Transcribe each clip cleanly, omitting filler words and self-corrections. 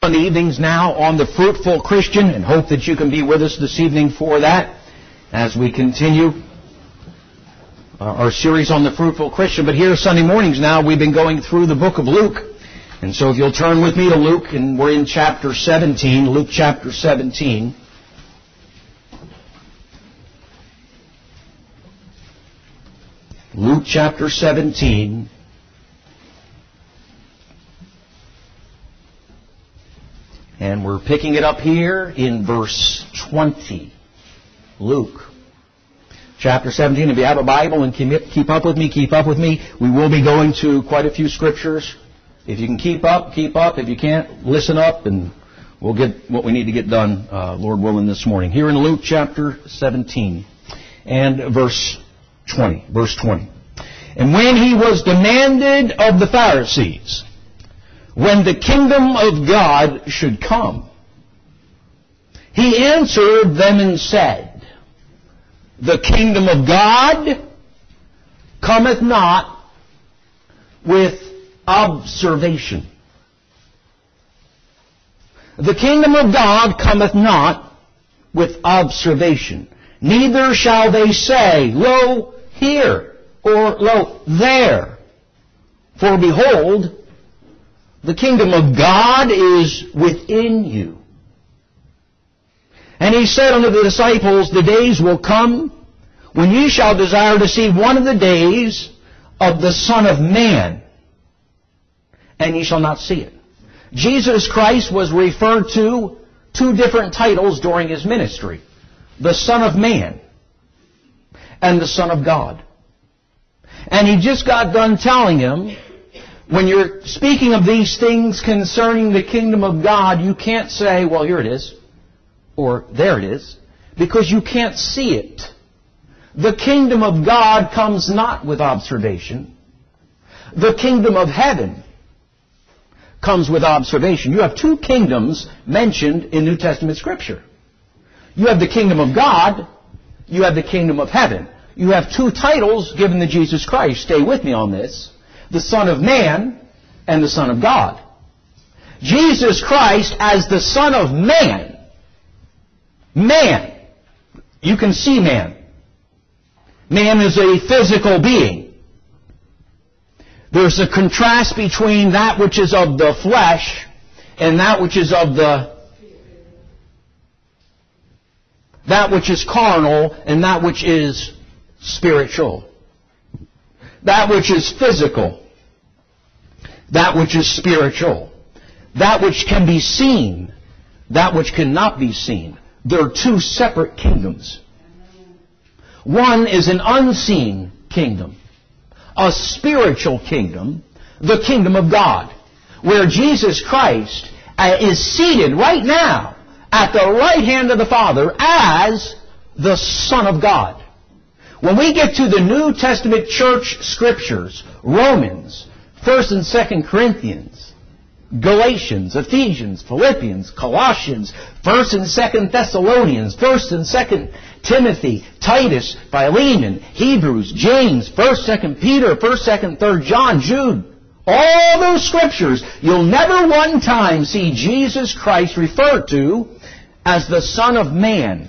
On the evenings now on the Fruitful Christian, and hope that you can be with us this evening for that as we continue our series on the Fruitful Christian. But here Sunday mornings now, we've been going through the book of Luke. And so if you'll turn with me to Luke, and we're in chapter 17, Luke chapter 17. Luke chapter 17. And we're picking it up here in verse 20. Luke chapter 17. If you have a Bible and keep up with me, keep up with me. We will be going to quite a few scriptures. If you can keep up, keep up. If you can't, listen up, and we'll get what we need to get done, Lord willing, this morning. Here in Luke chapter 17 and verse 20. Verse 20. And when he was demanded of the Pharisees when the kingdom of God should come, he answered them and said, the kingdom of God cometh not with observation. The kingdom of God cometh not with observation. Neither shall they say, lo, here, or lo, there. For behold, the kingdom of God is within you. And he said unto the disciples, the days will come when ye shall desire to see one of the days of the Son of Man, and ye shall not see it. Jesus Christ was referred to two different titles during his ministry: the Son of Man and the Son of God. And he just got done telling him, when you're speaking of these things concerning the kingdom of God, you can't say, well, here it is, or there it is, because you can't see it. The kingdom of God comes not with observation. The kingdom of heaven comes with observation. You have two kingdoms mentioned in New Testament Scripture. You have the kingdom of God. You have the kingdom of heaven. You have two titles given to Jesus Christ. Stay with me on this. The Son of Man and the Son of God. Jesus Christ as the Son of Man. Man. You can see man. Man is a physical being. There's a contrast between that which is of the flesh and that which is of that which is carnal and that which is spiritual. That which is physical. That which is spiritual. That which can be seen. That which cannot be seen. There are two separate kingdoms. One is an unseen kingdom. A spiritual kingdom. The kingdom of God. Where Jesus Christ is seated right now at the right hand of the Father as the Son of God. When we get to the New Testament church scriptures, Romans, 1st and 2nd Corinthians, Galatians, Ephesians, Philippians, Colossians, 1st and 2nd Thessalonians, 1st and 2nd Timothy, Titus, Philemon, Hebrews, James, 1st, 2nd Peter, 1st, 2nd, 3rd John, Jude, all those scriptures, you'll never one time see Jesus Christ referred to as the Son of Man.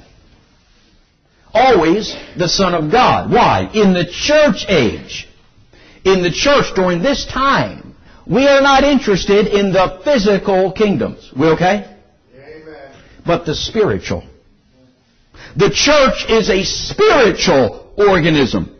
Always the Son of God. Why? In the church age, in the church during this time, we are not interested in the physical kingdoms. We okay? Amen. But the spiritual. The church is a spiritual organism.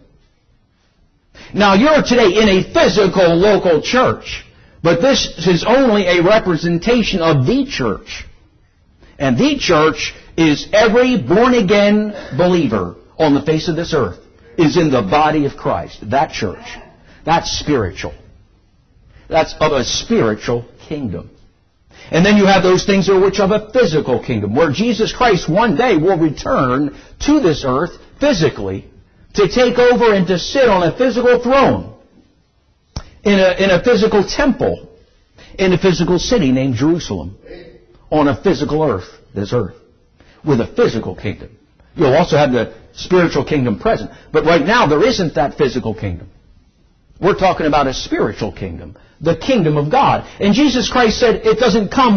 Now you're today in a physical local church, but this is only a representation of the church. And the church is every born-again believer on the face of this earth is in the body of Christ. That church. That's spiritual. That's of a spiritual kingdom. And then you have those things which are of a physical kingdom, where Jesus Christ one day will return to this earth physically to take over and to sit on a physical throne in a physical temple in a physical city named Jerusalem on a physical earth, this earth, with a physical kingdom. You'll also have the spiritual kingdom present. But right now there isn't that physical kingdom. We're talking about a spiritual kingdom, the kingdom of God. And Jesus Christ said it doesn't come with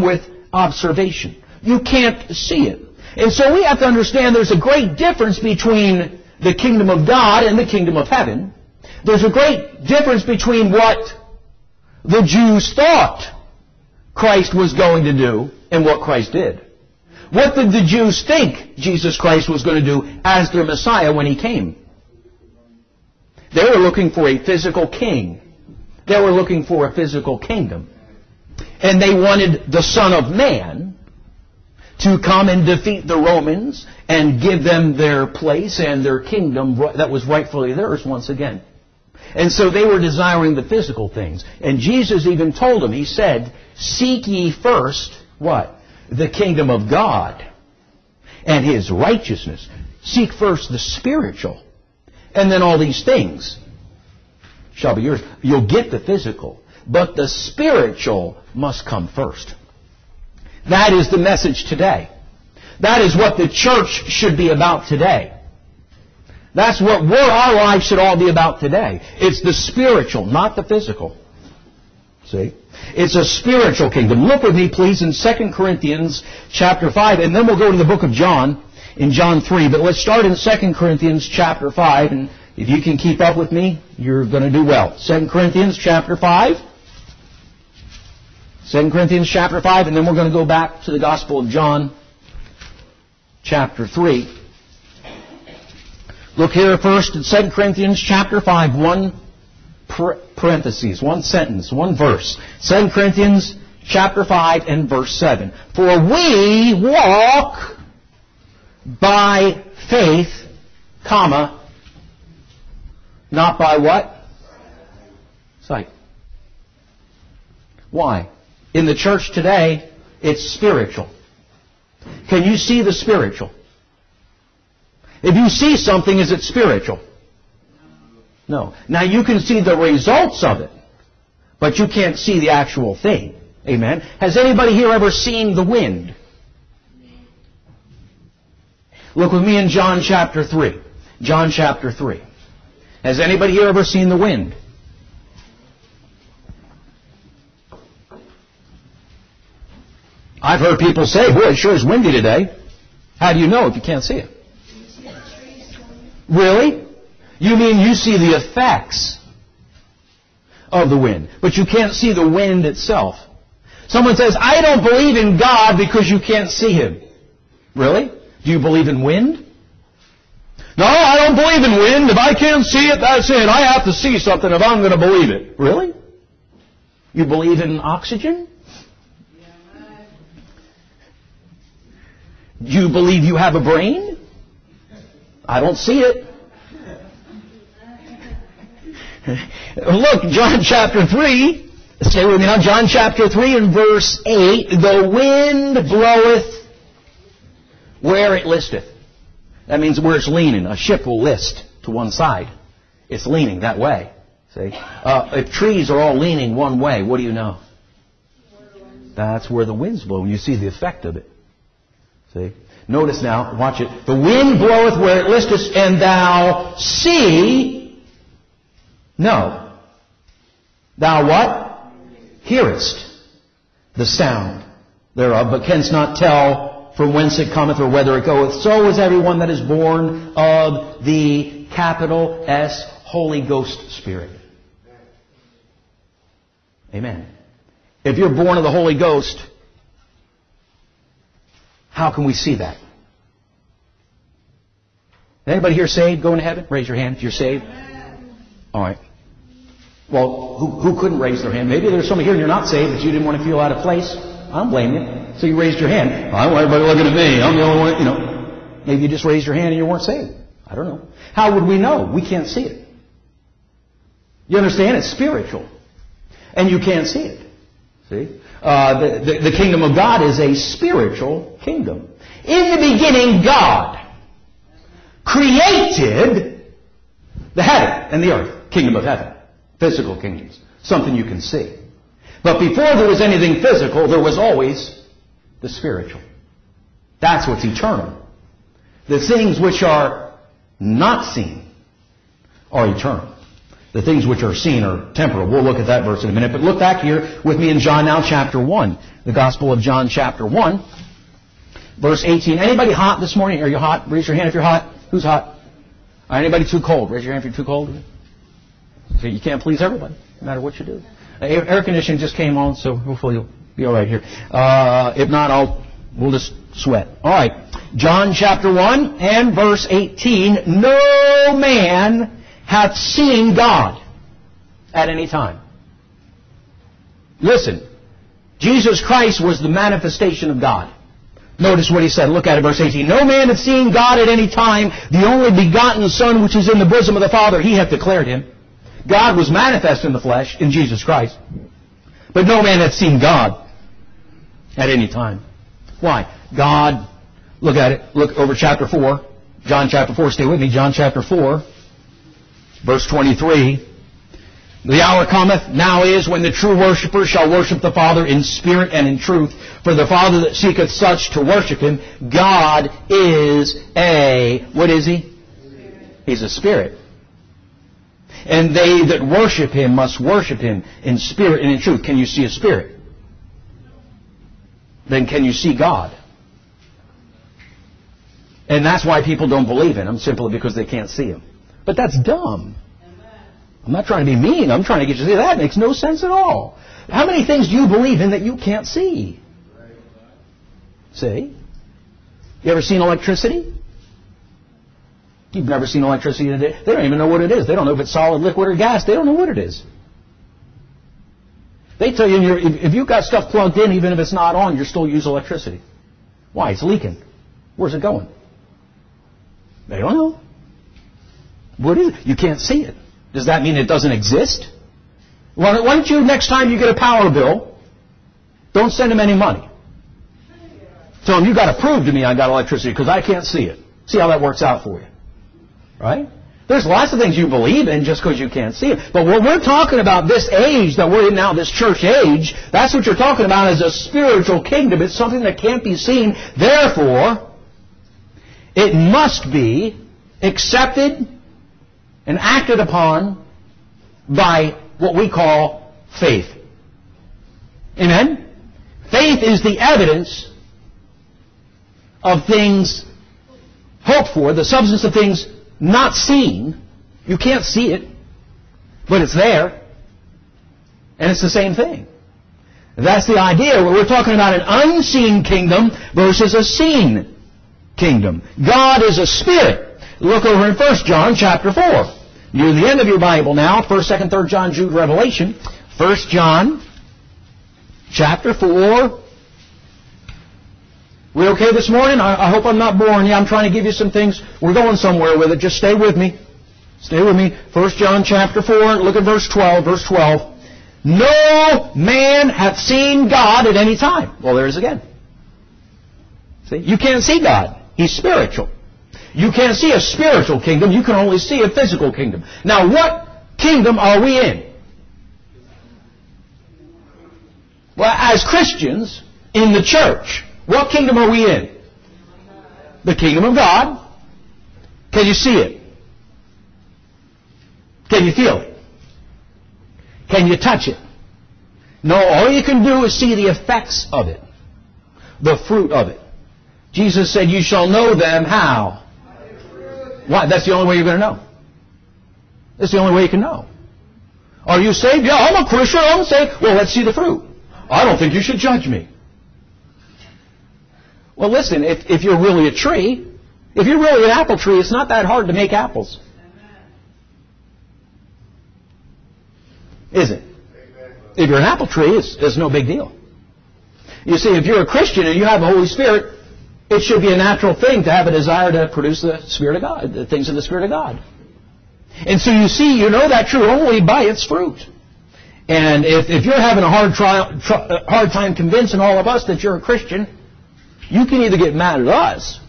observation. You can't see it. And so we have to understand there's a great difference between the kingdom of God and the kingdom of heaven. There's a great difference between what the Jews thought Christ was going to do and what Christ did. What did the Jews think Jesus Christ was going to do as their Messiah when He came? They were looking for a physical king. They were looking for a physical kingdom. And they wanted the Son of Man to come and defeat the Romans and give them their place and their kingdom that was rightfully theirs once again. And so they were desiring the physical things. And Jesus even told them, He said, seek ye first, what? The kingdom of God and His righteousness. Seek first the spiritual. And then all these things shall be yours. You'll get the physical, but the spiritual must come first. That is the message today. That is what the church should be about today. That's what our lives should all be about today. It's the spiritual, not the physical. See? It's a spiritual kingdom. Look with me, please, in 2 Corinthians chapter 5, and then we'll go to the book of John, in John 3. But let's start in 2 Corinthians chapter 5, and if you can keep up with me, you're going to do well. 2 Corinthians chapter 5. 2 Corinthians chapter 5, and then we're going to go back to the Gospel of John chapter 3. Look here first in 2 Corinthians chapter 5, one parenthesis, one sentence, one verse. 2 Corinthians chapter 5 and verse 7. For we walk by faith, comma, not by what? Sight. Why? In the church today, it's spiritual. Can you see the spiritual? If you see something, is it spiritual? No. Now you can see the results of it, but you can't see the actual thing. Amen. Has anybody here ever seen the wind? Look with me in John chapter 3. John chapter 3. Has anybody here ever seen the wind? I've heard people say, boy, it sure is windy today. How do you know if you can't see it? Really? You mean you see the effects of the wind, but you can't see the wind itself. Someone says, I don't believe in God because you can't see Him. Really? Do you believe in wind? No, I don't believe in wind. If I can't see it, that's it. I have to see something if I'm going to believe it. Really? You believe in oxygen? Do you believe you have a brain? I don't see it. Look, John chapter 3. Stay with me now. John chapter 3 and verse 8. The wind bloweth where it listeth. That means where it's leaning. A ship will list to one side. It's leaning that way. See? If trees are all leaning one way, what do you know? That's where the wind's blowing. You see the effect of it. See? Notice now, watch it. The wind bloweth where it listeth, and thou see. No. Thou what? Hearest the sound thereof, but canst not tell from whence it cometh or whither it goeth. So is everyone that is born of the capital S Holy Ghost Spirit. Amen. If you're born of the Holy Ghost, how can we see that? Anybody here saved, going to heaven? Raise your hand if you're saved. All right. Well, who couldn't raise their hand? Maybe there's somebody here and you're not saved, but you didn't want to feel out of place. I don't blame you. So you raised your hand. I don't want everybody looking at me. I'm the only one, Maybe you just raised your hand and you weren't saved. I don't know. How would we know? We can't see it. You understand? It's spiritual. And you can't see it. See? The kingdom of God is a spiritual kingdom. In the beginning, God created the heaven and the earth. Kingdom of heaven. Physical kingdoms. Something you can see. But before there was anything physical, there was always the spiritual. That's what's eternal. The things which are not seen are eternal. The things which are seen are temporal. We'll look at that verse in a minute. But look back here with me in John now, chapter 1. The Gospel of John, chapter 1, verse 18. Anybody hot this morning? Are you hot? Raise your hand if you're hot. Who's hot? Anybody too cold? Raise your hand if you're too cold. So you can't please everybody, no matter what you do. Air conditioning just came on, so hopefully you'll be all right here. If not, we'll just sweat. All right. John chapter 1 and verse 18. No man hath seen God at any time. Listen. Jesus Christ was the manifestation of God. Notice what he said. Look at it, verse 18. No man hath seen God at any time. The only begotten Son, which is in the bosom of the Father, he hath declared him. God was manifest in the flesh, in Jesus Christ. But no man hath seen God at any time. Why? God, look at it. Look over chapter 4. John chapter 4. Stay with me. John chapter 4, verse 23. The hour cometh, now is, when the true worshippers shall worship the Father in spirit and in truth. For the Father that seeketh such to worship Him, God is a... What is He? He's a spirit. And they that worship Him must worship Him in spirit and in truth. Can you see a spirit? Then can you see God? And that's why people don't believe in Him, simply because they can't see Him. But that's dumb. I'm not trying to be mean. I'm trying to get you to see that makes no sense at all. How many things do you believe in that you can't see? See? You ever seen electricity? You've never seen electricity today. They don't even know what it is. They don't know if it's solid, liquid, or gas. They don't know what it is. They tell you if you've got stuff plugged in, even if it's not on, you're still using electricity. Why? It's leaking. Where's it going? They don't know. What is it? You can't see it. Does that mean it doesn't exist? Why don't you, next time you get a power bill, don't send them any money. Tell them, you got to prove to me I got electricity because I can't see it. See how that works out for you. Right? There's lots of things you believe in just because you can't see it. But what we're talking about, this age that we're in now, this church age, that's what you're talking about as a spiritual kingdom. It's something that can't be seen. Therefore, it must be accepted and acted upon by what we call faith. Amen? Faith is the evidence of things hoped for, the substance of things not seen. You can't see it, but it's there. And it's the same thing. That's the idea. We're talking about an unseen kingdom versus a seen kingdom. God is a spirit. Look over in 1 John chapter 4. Near the end of your Bible now, 1st, 2nd, 3rd John, Jude, Revelation. 1 John chapter 4. We okay this morning? I hope I'm not boring you. I'm trying to give you some things. We're going somewhere with it. Just stay with me. Stay with me. 1 John chapter 4. Look at verse 12. Verse 12. No man hath seen God at any time. Well, there it is again. See? You can't see God. He's spiritual. You can't see a spiritual kingdom. You can only see a physical kingdom. Now, what kingdom are we in? Well, as Christians in the church, what kingdom are we in? The kingdom of God. Can you see it? Can you feel it? Can you touch it? No, all you can do is see the effects of it. The fruit of it. Jesus said, you shall know them how? Why? That's the only way you're going to know. That's the only way you can know. Are you saved? Yeah, I'm a Christian. I'm saved. Well, let's see the fruit. I don't think you should judge me. Well, listen, if you're really a tree, if you're really an apple tree, it's not that hard to make apples. Is it? If you're an apple tree, it's no big deal. You see, if you're a Christian and you have the Holy Spirit, it should be a natural thing to have a desire to produce the Spirit of God, the things of the Spirit of God. And so you see, you know that true only by its fruit. And if you're having a hard time convincing all of us that you're a Christian, you can either get mad at us,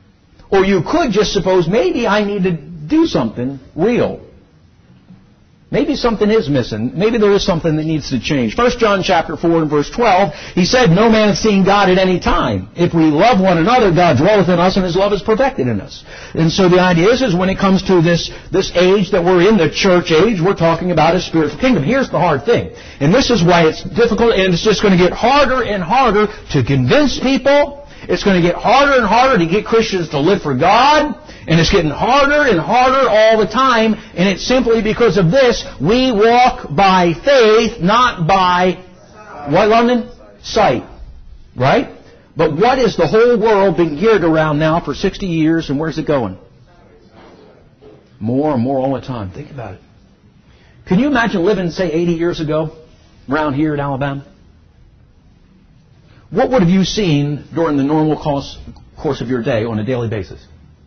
or you could just suppose maybe I need to do something real. Maybe something is missing. Maybe there is something that needs to change. 1 John chapter 4 and verse 12, he said, no man has seen God at any time. If we love one another, God dwelleth in us and His love is perfected in us. And so the idea is when it comes to this age that we're in, the church age, we're talking about a spiritual kingdom. Here's the hard thing. And this is why it's difficult, and it's just going to get harder and harder to convince people. It's going to get harder and harder to get Christians to live for God. And it's getting harder and harder all the time, and it's simply because of this. We walk by faith, not by, what, London? Sight. Right? But what has the whole world been geared around now for 60 years, and where's it going? More and more all the time. Think about it. Can you imagine living, say, 80 years ago, around here in Alabama? What would have you seen during the normal course of your day on a daily basis?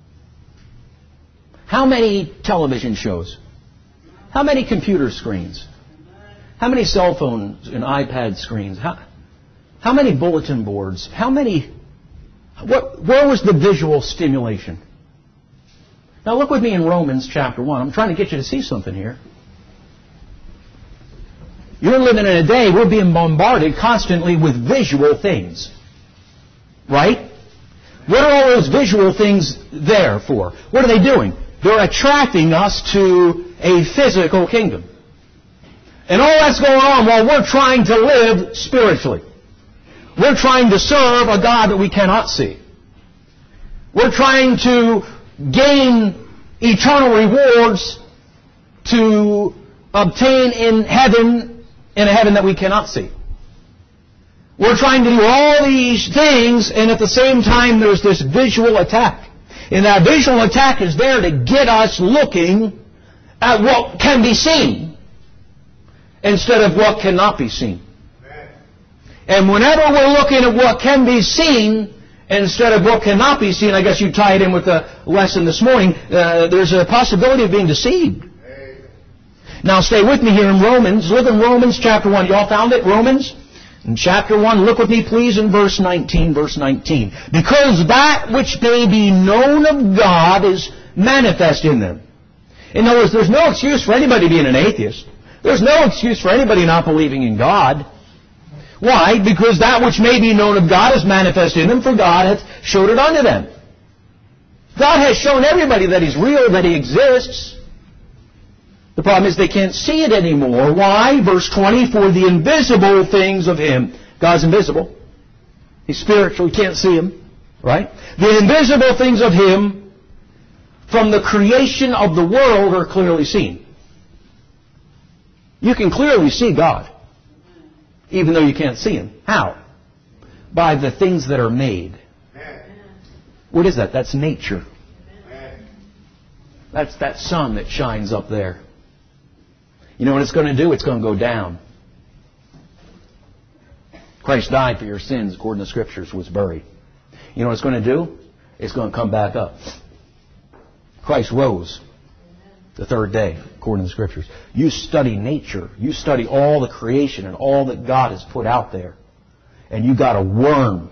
How many television shows? How many computer screens? How many cell phones and iPad screens? How many bulletin boards? Where was the visual stimulation? Now look with me in Romans chapter 1. I'm trying to get you to see something here. You're living in a day, we're being bombarded constantly with visual things. Right? What are all those visual things there for? What are they doing? They're attracting us to a physical kingdom. And all that's going on while we're trying to live spiritually. We're trying to serve a God that we cannot see. We're trying to gain eternal rewards to obtain in heaven, in a heaven that we cannot see. We're trying to do all these things, and at the same time there's this visual attack. And that visual attack is there to get us looking at what can be seen instead of what cannot be seen. And whenever we're looking at what can be seen instead of what cannot be seen, I guess you tie it in with the lesson this morning, there's a possibility of being deceived. Now stay with me here in Romans. Look in Romans chapter 1. Y'all found it? Romans? In chapter 1, look with me please in verse 19. Verse 19. Because that which may be known of God is manifest in them. In other words, there's no excuse for anybody being an atheist. There's no excuse for anybody not believing in God. Why? Because that which may be known of God is manifest in them, for God hath showed it unto them. God has shown everybody that He's real, that He exists. The problem is they can't see it anymore. Why? Verse 20, for the invisible things of Him. God's invisible. He's spiritual. You can't see Him. Right? The invisible things of Him from the creation of the world are clearly seen. You can clearly see God, even though you can't see Him. How? By the things that are made. What is that? That's nature. That's that sun that shines up there. You know what it's going to do? It's going to go down. Christ died for your sins, according to the Scriptures, was buried. You know what it's going to do? It's going to come back up. Christ rose the third day, according to the Scriptures. You study nature. You study all the creation and all that God has put out there. And you got a worm.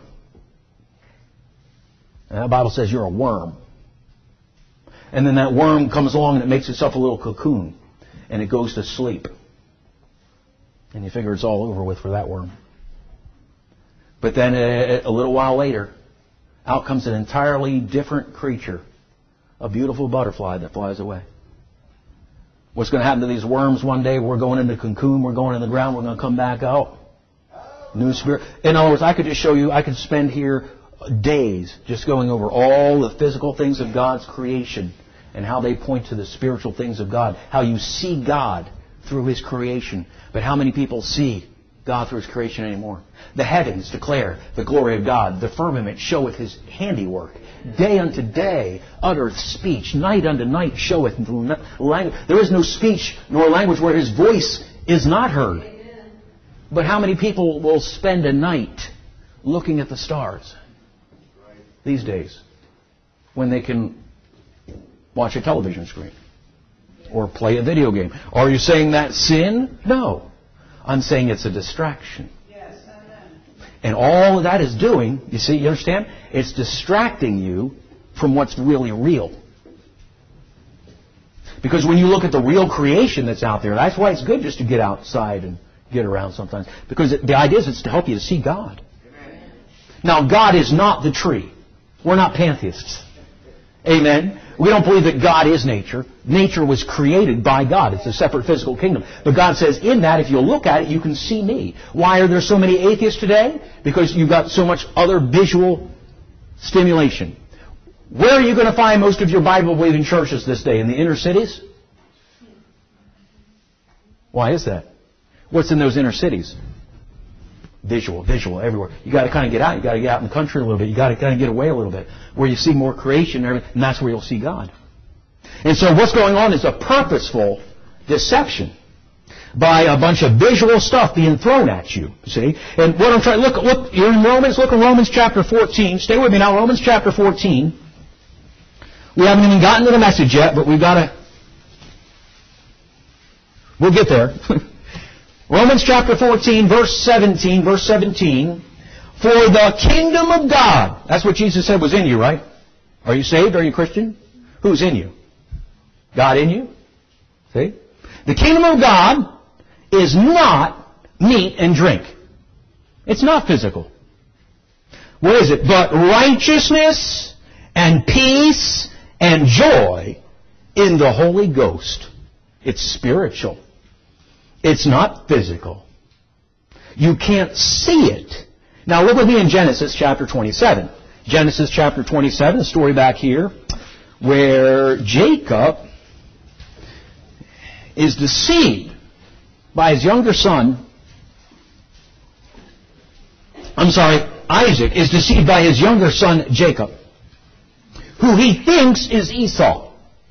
And the Bible says you're a worm. And then that worm comes along and it makes itself a little cocoon. And it goes to sleep. And you figure it's all over with for that worm. But then a little while later, out comes an entirely different creature. A beautiful butterfly that flies away. What's going to happen to these worms one day? We're going into the cocoon, we're going in the ground, we're going to come back out. New spirit. In other words, I could just show you, I could spend here days just going over all the physical things of God's creation and how they point to the spiritual things of God. How you see God through His creation. But how many people see God through His creation anymore? The heavens declare the glory of God. The firmament showeth His handiwork. Day unto day uttereth speech. Night unto night showeth language. There is no speech nor language where His voice is not heard. But how many people will spend a night looking at the stars these days when they can watch a television screen or play a video game? Are you saying that's sin? No. I'm saying it's a distraction. Yes, and all that is doing, you see, you understand? It's distracting you from what's really real. Because when you look at the real creation that's out there, that's why it's good just to get outside and get around sometimes. Because the idea is it's to help you to see God. Now, God is not the tree. We're not pantheists. Amen? We don't believe that God is nature. Nature was created by God. It's a separate physical kingdom. But God says in that, if you'll look at it, you can see me. Why are there so many atheists today? Because you've got so much other visual stimulation. Where are you going to find most of your Bible-believing churches this day? In the inner cities? Why is that? What's in those inner cities? Visual everywhere. You got to kind of get out. You got to get out in the country a little bit. You got to kind of get away a little bit, where you see more creation, and that's where you'll see God. And so what's going on is a purposeful deception by a bunch of visual stuff being thrown at you. See? And what I'm trying look. You're in Romans. Look at Romans chapter 14. Stay with me now. Romans chapter 14. We haven't even gotten to the message yet, but we've got to. We'll get there. Romans chapter 14, verse 17. For the kingdom of God. That's what Jesus said was in you, right? Are you saved? Are you Christian? Who's in you? God in you? See? The kingdom of God is not meat and drink. It's not physical. What is it? But righteousness and peace and joy in the Holy Ghost. It's spiritual. It's not physical. You can't see it. Now look with me in Genesis chapter 27. Genesis chapter 27, the story back here, where Jacob is deceived by his younger son. Isaac is deceived by his younger son Jacob, who he thinks is Esau.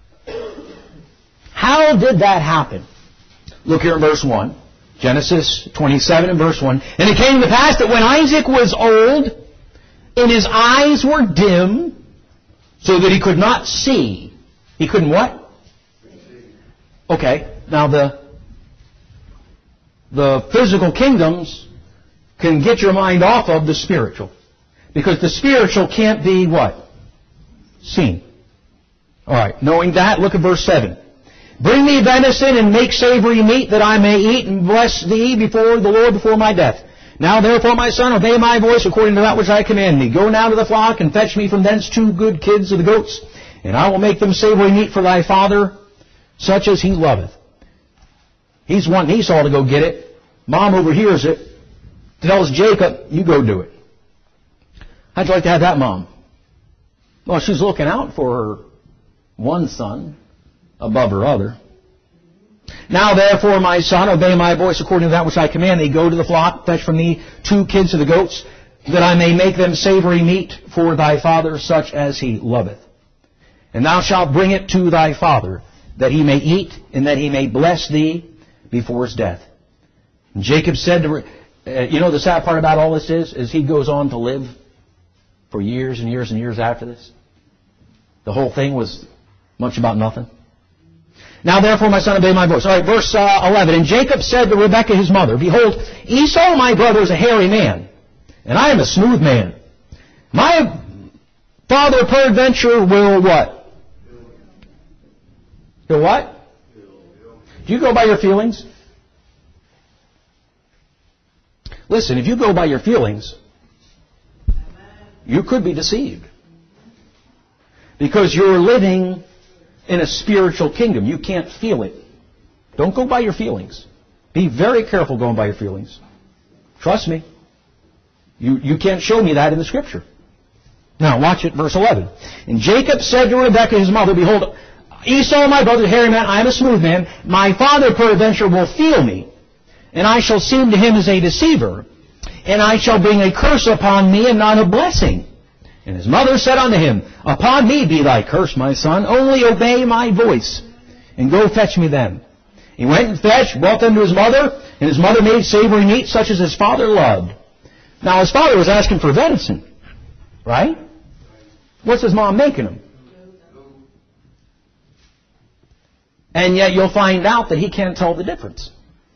How did that happen? Look here in verse 1. Genesis 27 and verse 1. And it came to pass that when Isaac was old, and his eyes were dim, so that he could not see. He couldn't what? Okay. Now the physical kingdoms can get your mind off of the spiritual. Because the spiritual can't be what? Seen. Alright. Knowing that, look at verse 7. Bring me venison and make savory meat that I may eat and bless thee before the Lord before my death. Now therefore, my son, obey my voice according to that which I command thee. Go now to the flock and fetch me from thence 2 good kids of the goats, and I will make them savory meat for thy father, such as he loveth. He's wanting Esau to go get it. Mom overhears it. Tells Jacob, you go do it. How'd you like to have that, Mom? Well, she's looking out for her one son above her other. Now therefore, my son, obey my voice according to that which I command thee. Go to the flock, fetch from thee 2 kids of the goats, that I may make them savory meat for thy father, such as he loveth. And thou shalt bring it to thy father, that he may eat, and that he may bless thee before his death. And Jacob said to her, you know the sad part about all this is he goes on to live for years and years and years after this. The whole thing was much about nothing. Now therefore, my son, obey my voice. All right, verse 11. And Jacob said to Rebekah his mother, behold, Esau my brother is a hairy man, and I am a smooth man. My father peradventure will what? He'll what? Do you go by your feelings? Listen, if you go by your feelings, you could be deceived. Because you're living in a spiritual kingdom. You can't feel it. Don't go by your feelings. Be very careful going by your feelings. Trust me. You can't show me that in the Scripture. Now, watch it, verse 11. And Jacob said to Rebekah his mother, behold, Esau my brother, hairy man, I am a smooth man. My father peradventure will feel me, and I shall seem to him as a deceiver, and I shall bring a curse upon me and not a blessing. And his mother said unto him, upon me be thy curse, my son, only obey my voice, and go fetch me them. He went and fetched, brought them to his mother, and his mother made savory meat such as his father loved. Now his father was asking for venison, right? What's his mom making him? And yet you'll find out that he can't tell the difference.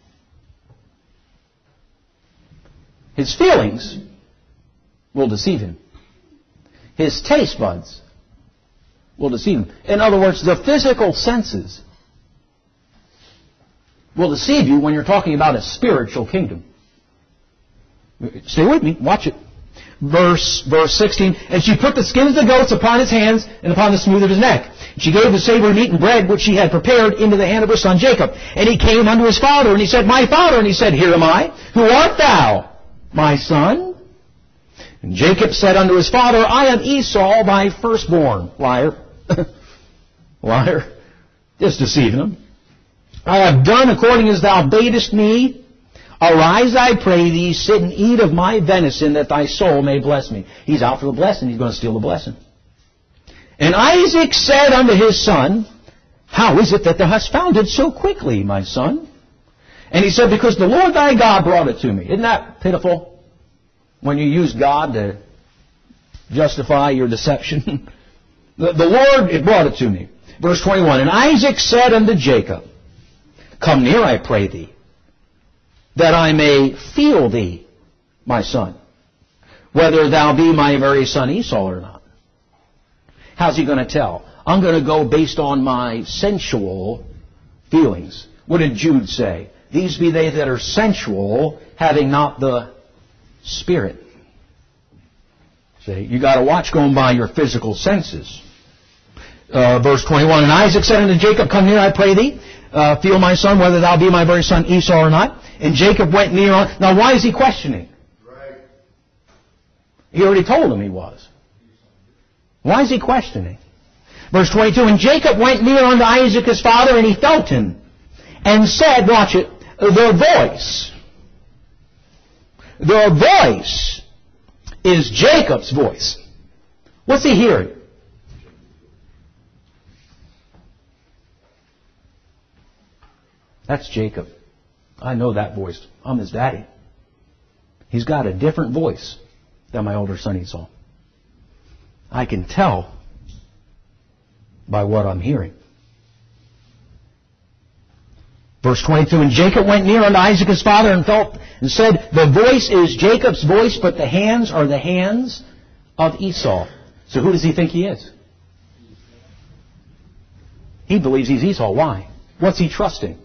His feelings will deceive him. His taste buds will deceive him. In other words, the physical senses will deceive you when you're talking about a spiritual kingdom. Stay with me. Watch it. Verse 16. And she put the skins of the goats upon his hands and upon the smooth of his neck. She gave the savory meat and bread which she had prepared into the hand of her son Jacob. And he came unto his father, and he said, My father. And he said, Here am I. Who art thou, my son? And Jacob said unto his father, I am Esau, thy firstborn. Liar. Liar. Just deceiving him. I have done according as thou badest me. Arise, I pray thee, sit and eat of my venison, that thy soul may bless me. He's out for the blessing. He's going to steal the blessing. And Isaac said unto his son, How is it that thou hast found it so quickly, my son? And he said, Because the Lord thy God brought it to me. Isn't that pitiful? When you use God to justify your deception. The Lord brought it to me. Verse 21, And Isaac said unto Jacob, Come near, I pray thee, that I may feel thee, my son, whether thou be my very son Esau or not. How's he going to tell? I'm going to go based on my sensual feelings. What did Jude say? These be they that are sensual, having not the Spirit. See, you got to watch going by your physical senses. Verse 21, And Isaac said unto Jacob, Come near, I pray thee, feel my son, whether thou be my very son Esau or not. And Jacob went near on. Now, why is he questioning? Right. He already told him he was. Why is he questioning? Verse 22, And Jacob went near unto Isaac his father, and he felt him, and said, watch it, the voice is Jacob's voice. What's he hearing? That's Jacob. I know that voice. I'm his daddy. He's got a different voice than my older son Esau. I can tell by what I'm hearing. Verse 22, And Jacob went near unto Isaac his father and felt and said, The voice is Jacob's voice, but the hands are the hands of Esau. So who does he think he is? He believes he's Esau. Why? What's he trusting?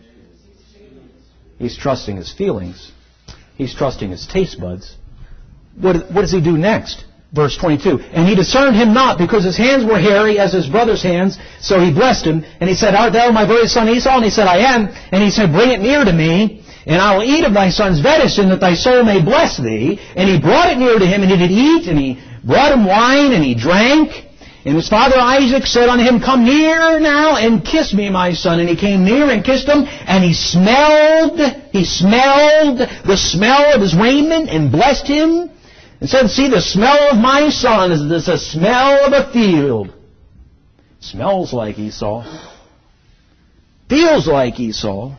He's trusting his feelings. He's trusting his taste buds. What does he do next? Verse 22. And he discerned him not, because his hands were hairy as his brother's hands. So he blessed him. And he said, Art thou my very son Esau? And he said, I am. And he said, Bring it near to me, and I will eat of thy son's venison, that thy soul may bless thee. And he brought it near to him, and he did eat, and he brought him wine, and he drank. And his father Isaac said unto him, Come near now and kiss me, my son. And he came near and kissed him, and he smelled the smell of his raiment and blessed him, and said, See, the smell of my son is the smell of a field. Smells like Esau. Feels like Esau.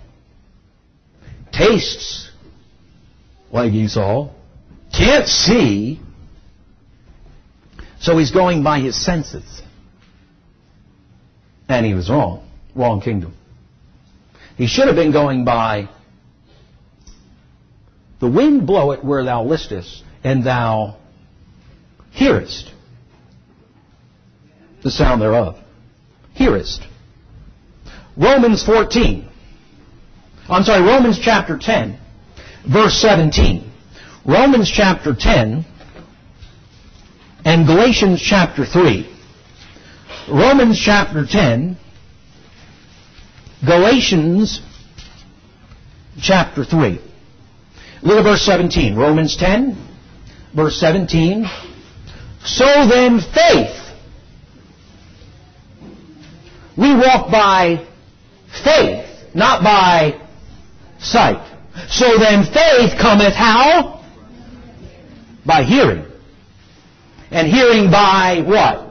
Tastes like Esau. Can't see. So he's going by his senses. And he was wrong. Wrong kingdom. He should have been going by the wind bloweth where thou listest, and thou hearest the sound thereof. Hearest. Romans chapter 10, verse 17. Romans chapter 10 and Galatians chapter 3. Romans chapter 10, Galatians chapter 3. Look at verse 17. Romans 10, verse 17. So then faith. We walk by faith, not by sight. So then faith cometh how? By hearing. And hearing by what?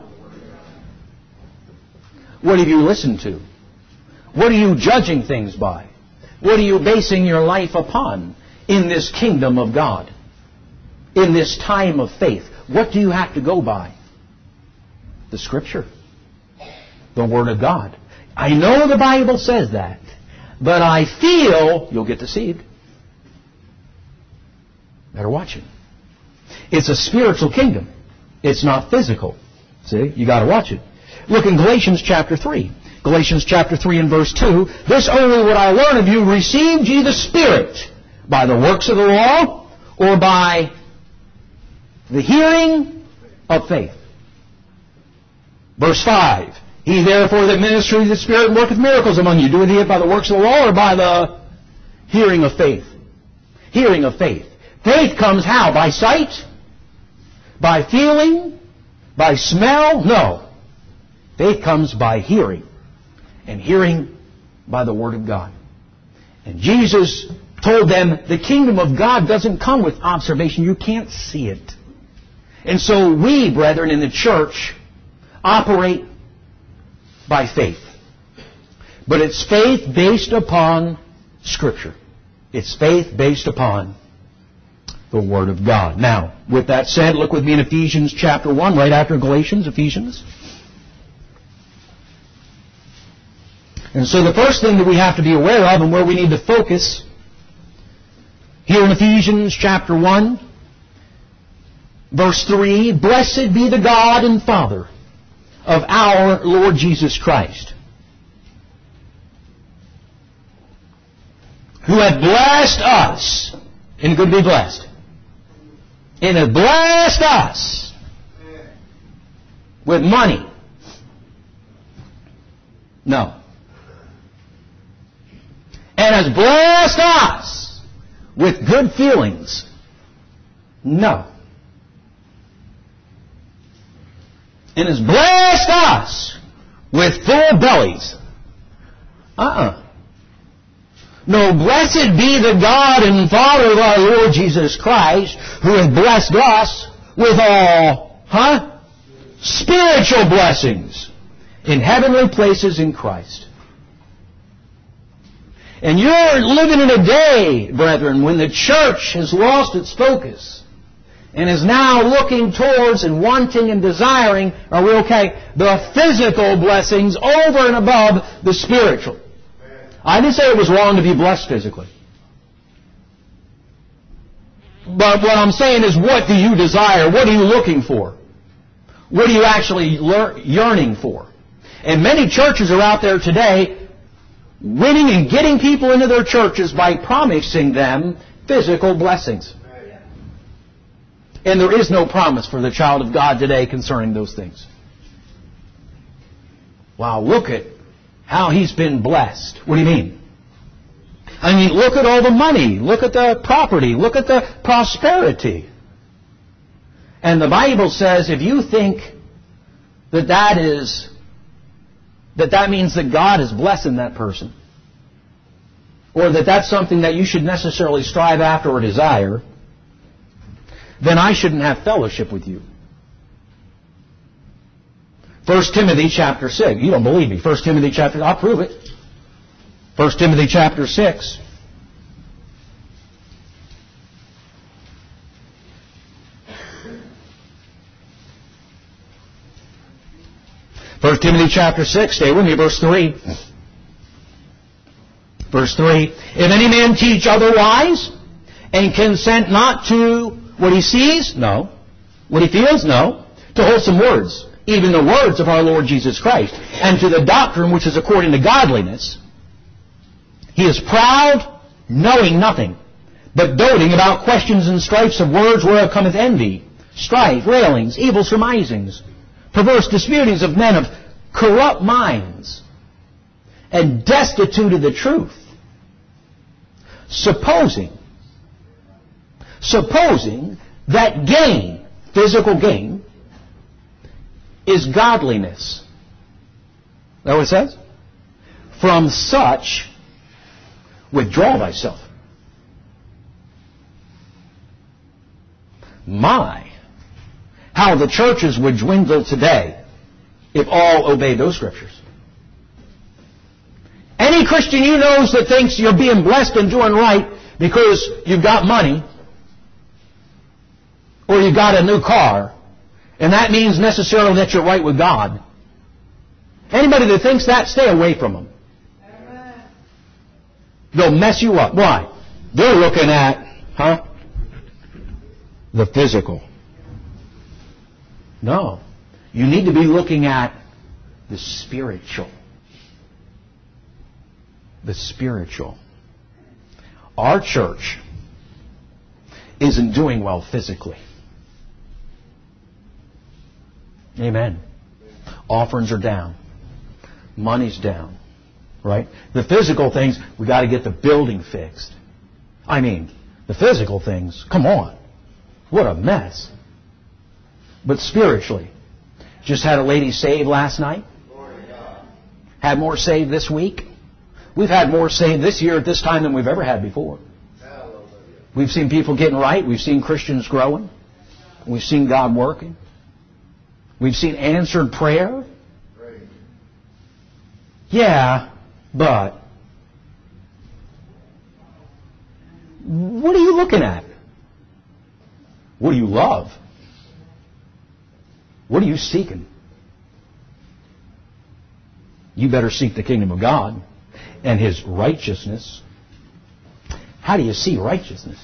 What have you listened to? What are you judging things by? What are you basing your life upon in this kingdom of God? In this time of faith? What do you have to go by? The Scripture. The Word of God. I know the Bible says that, but I feel you'll get deceived. Better watch it. It's a spiritual kingdom. It's not physical. See? You got to watch it. Look in Galatians chapter 3. Galatians chapter 3 and verse 2, this only would I learn of you, received ye the Spirit by the works of the law, or by the hearing of faith? Verse 5, he therefore that ministereth the Spirit and worketh miracles among you, doeth he it by the works of the law, or by the hearing of faith? Hearing of faith. Faith comes how? By sight? By feeling? By smell? No. Faith comes by hearing. And hearing by the Word of God. And Jesus told them the kingdom of God doesn't come with observation. You can't see it. And so we, brethren, in the church, operate by faith. But it's faith based upon Scripture. It's faith based upon the Word of God. Now, with that said, look with me in Ephesians chapter 1, right after Galatians, Ephesians. And so the first thing that we have to be aware of and where we need to focus here in Ephesians chapter 1, verse 3, blessed be the God and Father of our Lord Jesus Christ, who hath blessed us, and good be blessed, and hath blessed us with money. No. And has blessed us with good feelings. No. And has blessed us with full bellies. No, blessed be the God and Father of our Lord Jesus Christ, who hath blessed us with all, spiritual blessings in heavenly places in Christ. And you're living in a day, brethren, when the church has lost its focus and is now looking towards and wanting and desiring, are we okay, the physical blessings over and above the spiritual. I didn't say it was wrong to be blessed physically. But what I'm saying is, what do you desire? What are you looking for? What are you actually yearning for? And many churches are out there today winning and getting people into their churches by promising them physical blessings. And there is no promise for the child of God today concerning those things. Wow, look at how he's been blessed. What do you mean? I mean, look at all the money. Look at the property. Look at the prosperity. And the Bible says if you think that means that God is blessing that person, or that that's something that you should necessarily strive after or desire, then I shouldn't have fellowship with you. 1 Timothy chapter 6. You don't believe me. 1 Timothy chapter... I'll prove it. 1 Timothy chapter 6. First Timothy chapter 6, stay with me, verse 3. Verse 3. If any man teach otherwise, and consent not to what he sees? No. What he feels? No. To wholesome words, even the words of our Lord Jesus Christ, and to the doctrine which is according to godliness. He is proud, knowing nothing, but doting about questions and strifes of words whereof cometh envy, strife, railings, evil surmisings, perverse disputings of men of corrupt minds, and destitute of the truth, supposing that gain, physical gain, is godliness. Is that what it says? From such, withdraw thyself. My, how the churches would dwindle today if all obeyed those scriptures. Any Christian you know that thinks you're being blessed and doing right because you've got money or you've got a new car, and that means necessarily that you're right with God. Anybody that thinks that, stay away from them. They'll mess you up. Why? They're looking at, the physical. No. You need to be looking at the spiritual. the spiritual. Our church isn't doing well physically. Amen. Offerings are down. Money's down. Right? The physical things, we got to get the building fixed. I mean, the physical things, come on. What a mess. But spiritually, just had a lady saved last night. Had more saved this week. We've had more saved this year at this time than we've ever had before. We've seen people getting right. We've seen Christians growing. We've seen God working. We've seen answered prayer. Yeah, but what are you looking at? What do you love? What are you seeking? You better seek the kingdom of God and His righteousness. How do you see righteousness?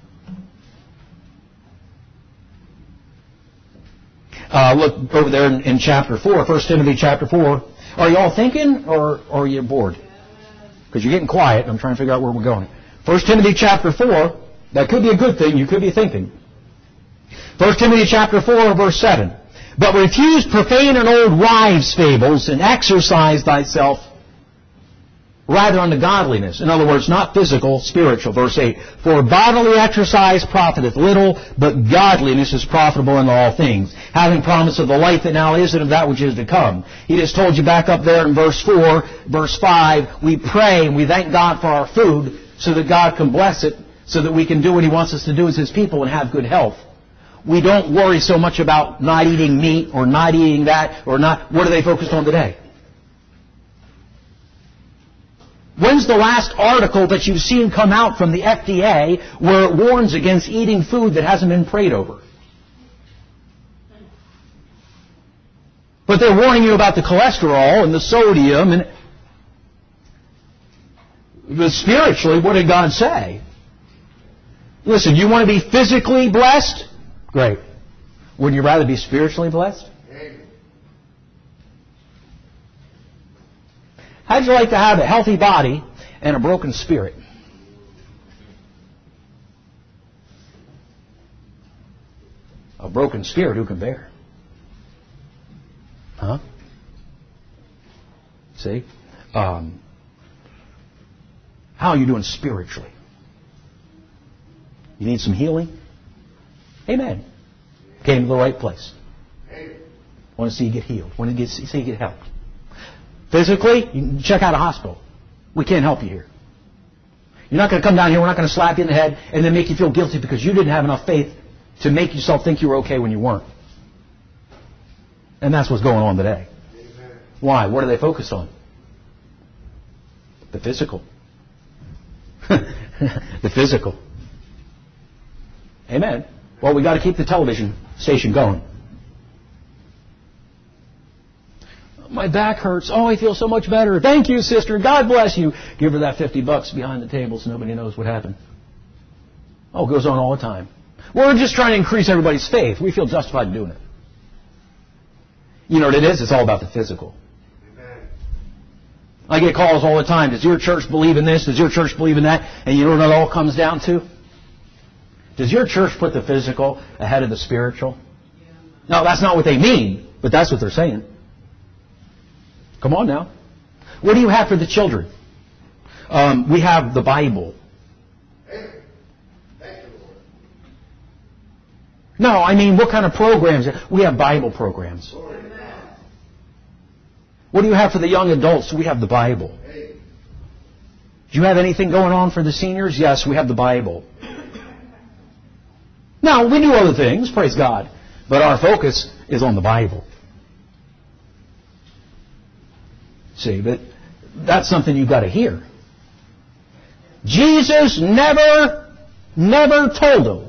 Look over there in chapter 4, 1 Timothy chapter 4. Are you all thinking or are you bored? Because you're getting quiet and I'm trying to figure out where we're going. 1 Timothy chapter 4, that could be a good thing. You could be thinking. 1 Timothy chapter 4, verse 7. But refuse profane and old wives' fables, and exercise thyself rather unto godliness. In other words, not physical, spiritual. Verse 8. For bodily exercise profiteth little, but godliness is profitable in all things, having promise of the life that now is and of that which is to come. He just told you back up there in verse 4, verse 5, we pray and we thank God for our food so that God can bless it, so that we can do what He wants us to do as His people and have good health. We don't worry so much about not eating meat or not eating that or not. What are they focused on today? When's the last article that you've seen come out from the FDA where it warns against eating food that hasn't been prayed over? But they're warning you about the cholesterol and the sodium. But spiritually, what did God say? Listen, you want to be physically blessed? Great. Wouldn't you rather be spiritually blessed? How'd you like to have a healthy body and a broken spirit? A broken spirit, who can bear? Huh? See? How are you doing spiritually? You need some healing? Amen. Came to the right place. Want to see you get healed. Want to see you get helped. Physically, you can check out a hospital. We can't help you here. You're not going to come down here, we're not going to slap you in the head and then make you feel guilty because you didn't have enough faith to make yourself think you were okay when you weren't. And that's what's going on today. Amen. Why? What are they focused on? The physical. The physical. Amen. Well, we got to keep the television station going. My back hurts. Oh, I feel so much better. Thank you, sister. God bless you. Give her that $50 behind the table so nobody knows what happened. Oh, it goes on all the time. We're just trying to increase everybody's faith. We feel justified in doing it. You know what it is? It's all about the physical. Amen. I get calls all the time. Does your church believe in this? Does your church believe in that? And you know what it all comes down to? Does your church put the physical ahead of the spiritual? No, that's not what they mean, but that's what they're saying. Come on now. What do you have for the children? We have the Bible. No, I mean, what kind of programs? We have Bible programs. What do you have for the young adults? We have the Bible. Do you have anything going on for the seniors? Yes, we have the Bible. Now, we do other things, praise God, but our focus is on the Bible. See, but that's something you've got to hear. Jesus never told them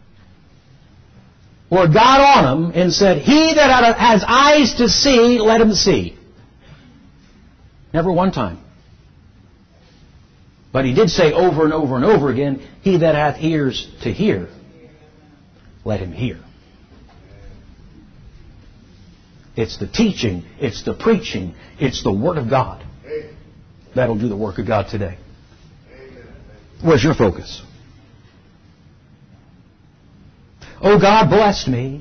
or got on them and said, he that has eyes to see, let him see. Never one time. But he did say over and over and over again, he that hath ears to hear, let him hear. It's the teaching, it's the preaching, it's the Word of God. that'll do the work of God today. Where's your focus? Oh, God blessed me.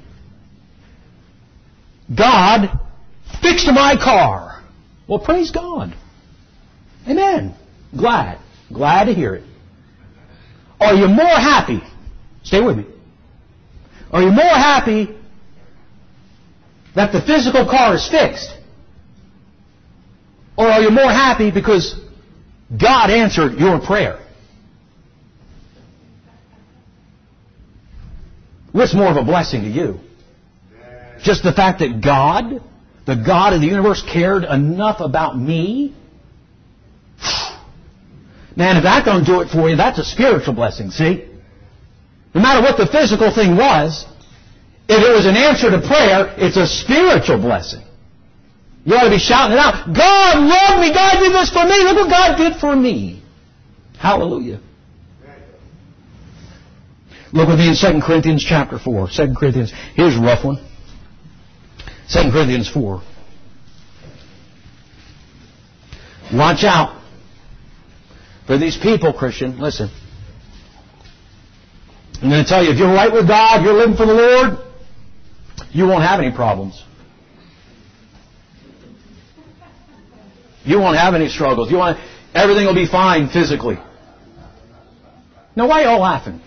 God fixed my car. Well, praise God. Amen. Glad to hear it. Are you more happy? Stay with me. Are you more happy that the physical car is fixed? Or are you more happy because God answered your prayer? What's more of a blessing to you? Just the fact that God, the God of the universe, cared enough about me? Man, if that don't do it for you, that's a spiritual blessing, see? No matter what the physical thing was, if it was an answer to prayer, it's a spiritual blessing. You ought to be shouting it out. God loved me. God did this for me. Look what God did for me. Hallelujah. Look with me in 2 Corinthians chapter 4. 2 Corinthians. Here's a rough one. 2 Corinthians 4. Watch out. For these people, Christian, listen. I'm going to tell you, if you're right with God, you're living for the Lord, you won't have any problems. You won't have any struggles. Everything will be fine physically. Now, why are you all laughing?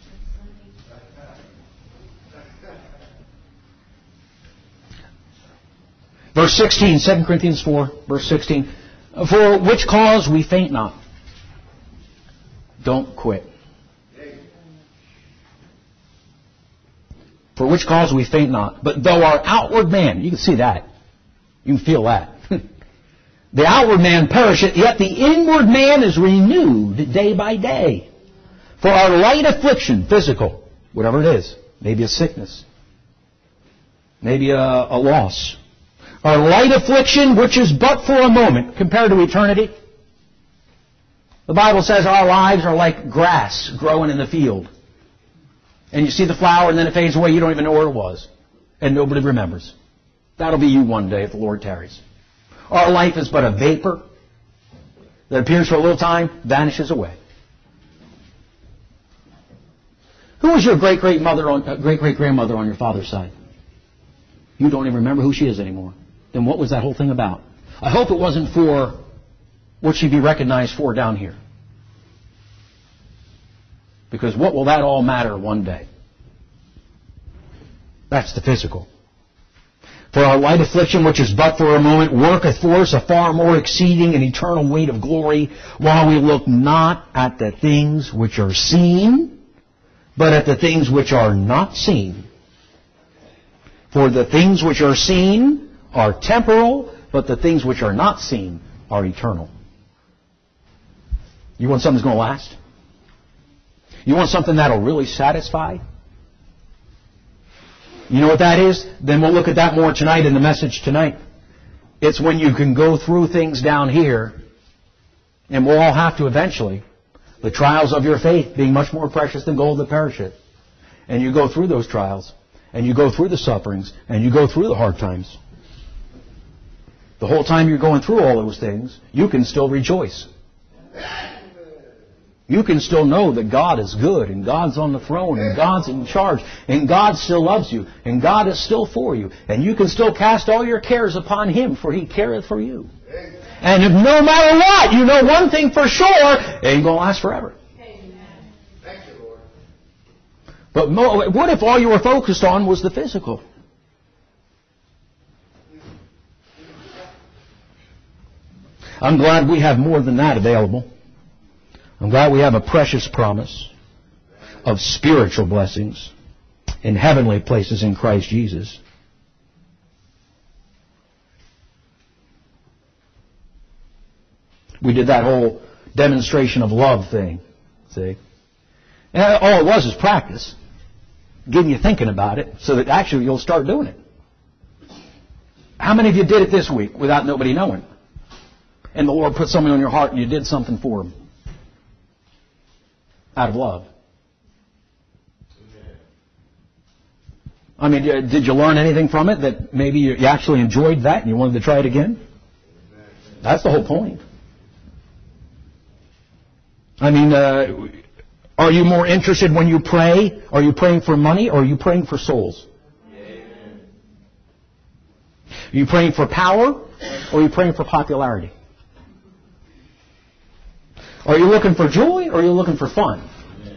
Verse 16, 2 Corinthians 4, verse 16. For which cause we faint not. Don't quit. For which cause we faint not. But though our outward man, you can see that. You can feel that. The outward man perisheth, yet the inward man is renewed day by day. For our light affliction, physical, whatever it is, maybe a sickness, maybe a loss. Our light affliction, which is but for a moment, compared to eternity. The Bible says our lives are like grass growing in the field. And you see the flower and then it fades away. You don't even know where it was. And nobody remembers. That'll be you one day if the Lord tarries. Our life is but a vapor that appears for a little time, vanishes away. Who was your great-grandmother on your father's side? You don't even remember who she is anymore. Then what was that whole thing about? I hope it wasn't for what she'd be recognized for down here. Because what will that all matter one day? That's the physical. For our light affliction, which is but for a moment, worketh for us a far more exceeding and eternal weight of glory, while we look not at the things which are seen, but at the things which are not seen. For the things which are seen are temporal, but the things which are not seen are eternal. You want something that's going to last? You want something that'll really satisfy? You know what that is? Then we'll look at that more tonight in the message tonight. It's when you can go through things down here, and we'll all have to eventually, the trials of your faith being much more precious than gold that perisheth. And you go through those trials, and you go through the sufferings, and you go through the hard times. The whole time you're going through all those things, you can still rejoice. You can still know that God is good, and God's on the throne, and God's in charge, and God still loves you, and God is still for you. And you can still cast all your cares upon Him, for He careth for you. And if no matter what, you know one thing for sure, it ain't going to last forever. Thank you, Lord. But what if all you were focused on was the physical? I'm glad we have more than that available. I'm glad we have a precious promise of spiritual blessings in heavenly places in Christ Jesus. We did that whole demonstration of love thing. See? And all it was practice. Getting you thinking about it so that actually you'll start doing it. How many of you did it this week without nobody knowing? And the Lord put something on your heart and you did something for Him. Out of love. I mean, did you learn anything from it that maybe you actually enjoyed that and you wanted to try it again? That's the whole point. I mean, are you more interested when you pray? Are you praying for money or are you praying for souls? Amen. Are you praying for power or are you praying for popularity? Are you looking for joy or are you looking for fun?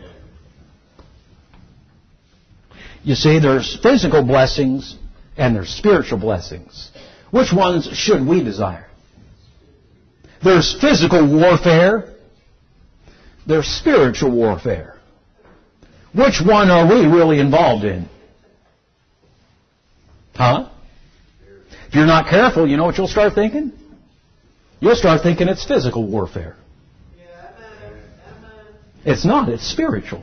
You see, there's physical blessings and there's spiritual blessings. Which ones should we desire? There's physical warfare. There's spiritual warfare. Which one are we really involved in? Huh? If you're not careful, you know what you'll start thinking? You'll start thinking it's physical warfare. It's not. It's spiritual.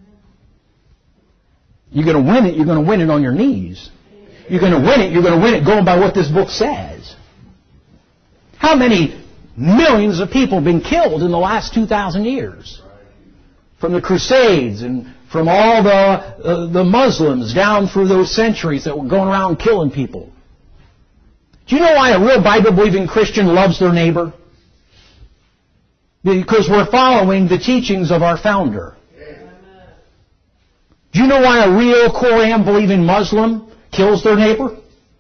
You're going to win it. You're going to win it on your knees. You're going to win it. You're going to win it going by what this book says. How many millions of people have been killed in the last 2,000 years? From the Crusades and from all the Muslims down through those centuries that were going around killing people. Do you know why a real Bible-believing Christian loves their neighbor? Because we're following the teachings of our founder. Do you know why a real Quran-believing Muslim kills their neighbor?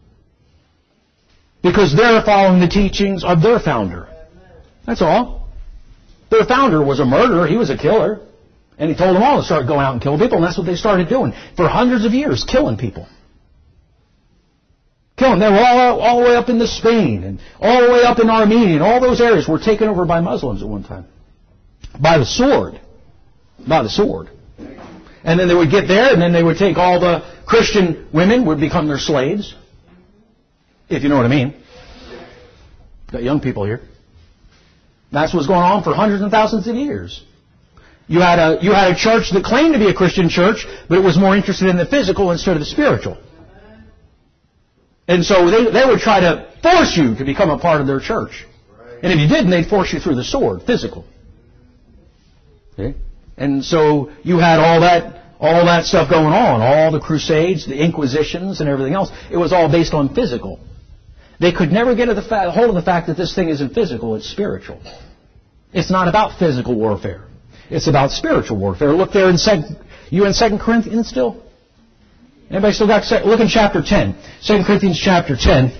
Because they're following the teachings of their founder. That's all. Their founder was a murderer. He was a killer. And he told them all to start going out and killing people. And that's what they started doing for hundreds of years, killing people. Killing. They were all the way up into Spain and all the way up in Armenia. And all those areas were taken over by Muslims at one time. By the sword. By the sword. And then they would get there and then they would take all the Christian women, would become their slaves. If you know what I mean. Got young people here. That's what's going on for hundreds and thousands of years. You had a church that claimed to be a Christian church, but it was more interested in the physical instead of the spiritual. And so they would try to force you to become a part of their church. And if you didn't, they'd force you through the sword, physical. Okay? And so you had all that stuff going on, all the Crusades, the Inquisitions, and everything else. It was all based on physical. They could never get a hold of the fact that this thing isn't physical, it's spiritual. It's not about physical warfare. It's about spiritual warfare. Look there in 2 Corinthians still? Anybody still got... Look in chapter 10. 2 Corinthians chapter 10.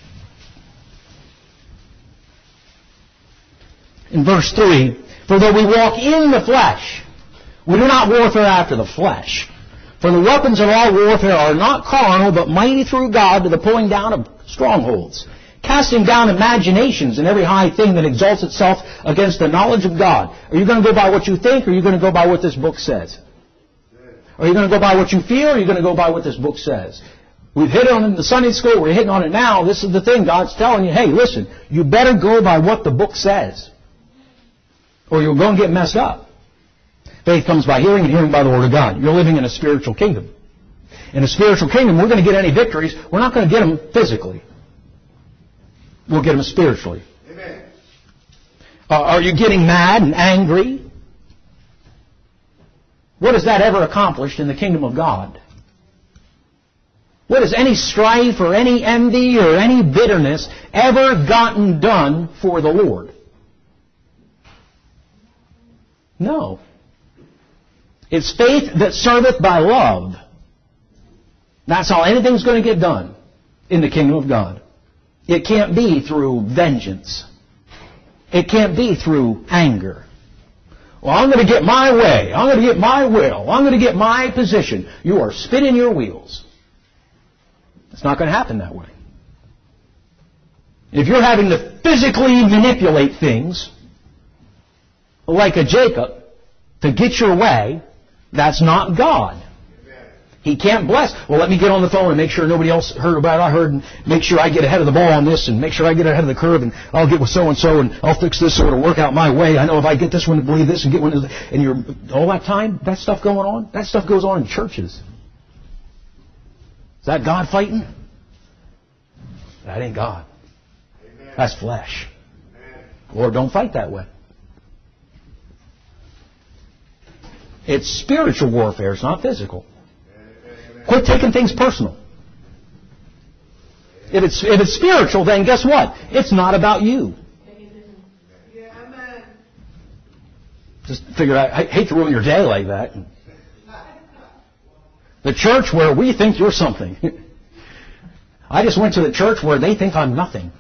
In verse 3, for though we walk in the flesh, we do not warfare after the flesh. For the weapons of our warfare are not carnal, but mighty through God to the pulling down of strongholds, casting down imaginations and every high thing that exalts itself against the knowledge of God. Are you going to go by what you think, or are you going to go by what this book says? Are you going to go by what you feel, or are you going to go by what this book says? We've hit on it in the Sunday school, we're hitting on it now. This is the thing. God's telling you, hey, listen, you better go by what the book says, or you're going to get messed up. Faith comes by hearing, and hearing by the Word of God. You're living in a spiritual kingdom. In a spiritual kingdom, we're going to get any victories. We're not going to get them physically. We'll get them spiritually. Amen. Are you getting mad and angry? What has that ever accomplished in the kingdom of God? What has any strife or any envy or any bitterness ever gotten done for the Lord? No. It's faith that serveth by love. That's how anything's going to get done in the kingdom of God. It can't be through vengeance. It can't be through anger. Well, I'm going to get my way. I'm going to get my will. I'm going to get my position. You are spinning your wheels. It's not going to happen that way. If you're having to physically manipulate things, like a Jacob, to get your way, that's not God. He can't bless. Well, let me get on the phone and make sure nobody else heard about it. I heard, and make sure I get ahead of the ball on this, and make sure I get ahead of the curve, and I'll get with so-and-so, and I'll fix this so it'll work out my way. I know if I get this one to believe this and get one to... And you're all that time, that stuff going on? That stuff goes on in churches. Is that God fighting? That ain't God. Amen. That's flesh. Amen. Lord, don't fight that way. It's spiritual warfare. It's not physical. Quit taking things personal. If it's spiritual, then guess what? It's not about you. Just figure out, I hate to ruin your day like that. The church where we think you're something. I just went to the church where they think I'm nothing.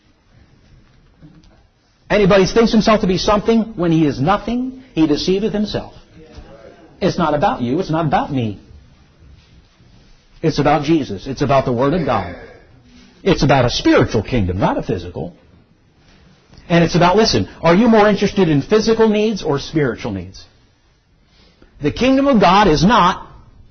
Anybody thinks himself to be something when he is nothing, he deceiveth himself. It's not about you. It's not about me. It's about Jesus. It's about the Word of God. It's about a spiritual kingdom, not a physical. And it's about, listen, are you more interested in physical needs or spiritual needs? The kingdom of God is not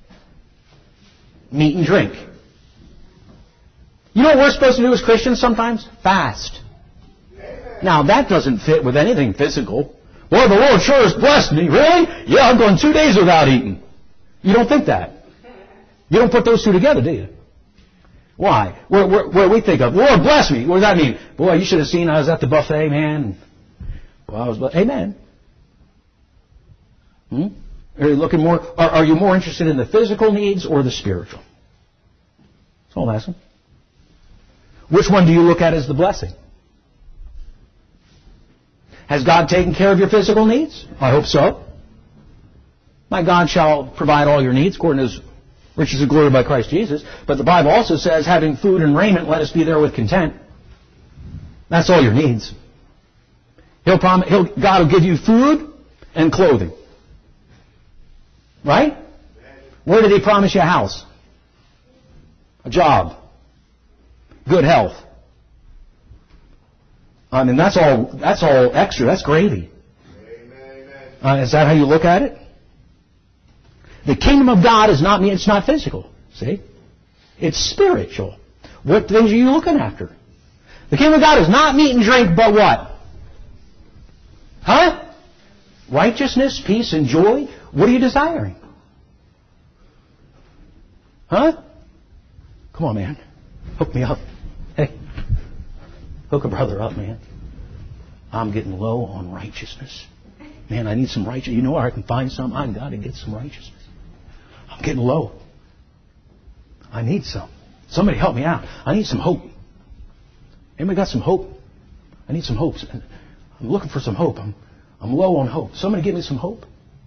meat and drink. You know what we're supposed to do as Christians sometimes? Fast. Now, that doesn't fit with anything physical. Boy, the Lord sure has blessed me. Really? Yeah, I'm going 2 days without eating. You don't think that. You don't put those two together, do you? Why? Where we think of, Lord bless me. What does that mean? Boy, you should have seen I was at the buffet, man. Well, I was blessed. Amen. Are you looking more? Are you more interested in the physical needs or the spiritual? That's all I'm asking. Which one do you look at as the blessing? Has God taken care of your physical needs? I hope so. My God shall provide all your needs according to His riches and glory by Christ Jesus. But the Bible also says, having food and raiment, let us be there with content. That's all your needs. God will give you food and clothing. Right? Where did He promise you a house? A job. Good health. I mean, that's all extra. That's gravy. Is that how you look at it? The kingdom of God is not it's not physical. See? It's spiritual. What things are you looking after? The kingdom of God is not meat and drink, but what? Huh? Righteousness, peace, and joy. What are you desiring? Huh? Come on, man. Hook me up. Hey. Hook a brother up, man. I'm getting low on righteousness. Man, I need some righteousness. You know where I can find some? I've got to get some righteousness. I'm getting low. I need some. Somebody help me out. I need some hope. Anybody got some hope? I need some hope. I'm looking for some hope. I'm low on hope. Somebody give me some hope.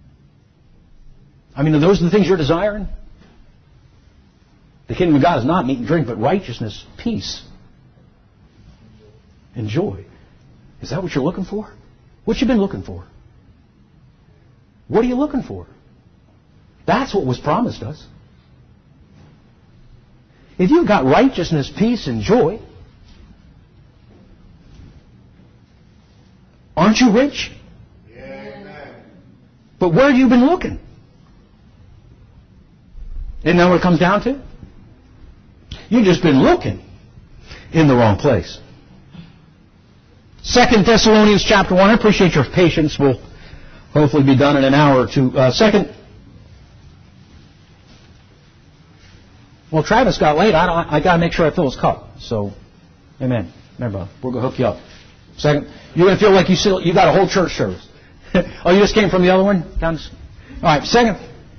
I mean, are those the things you're desiring? The kingdom of God is not meat and drink, but righteousness, peace, and joy. Is that what you're looking for? What you been looking for? What are you looking for? That's what was promised us. If you've got righteousness, peace, and joy, aren't you rich? Amen. But where have you been looking? Isn't that what it comes down to? You've just been looking in the wrong place. 2 Thessalonians chapter 1. I appreciate your patience. We'll hopefully be done in an hour or two. Well, Travis got late. I got to make sure I fill his cup. So, amen. Remember, we're going to hook you up. Second, you're going to feel like you got a whole church service. Oh, you just came from the other one? All right, second.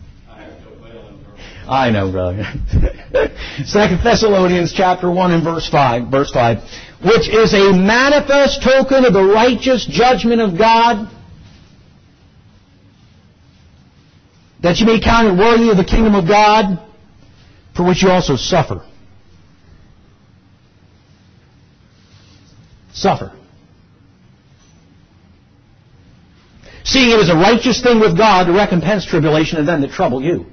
I know, brother. 2 Thessalonians chapter 1 and verse 5, which is a manifest token of the righteous judgment of God, that you may count it worthy of the kingdom of God, for which you also suffer. Suffer. Seeing it is a righteous thing with God to recompense tribulation and them that trouble you.